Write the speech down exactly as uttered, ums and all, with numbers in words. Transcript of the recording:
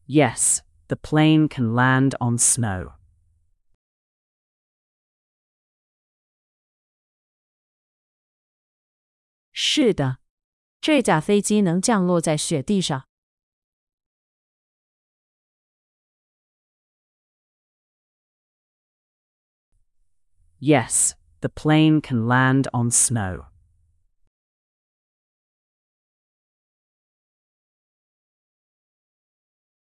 Yes, the plane can land on snow. 是的，这架飞机能降落在雪地上。 Yes, the plane can land on snow.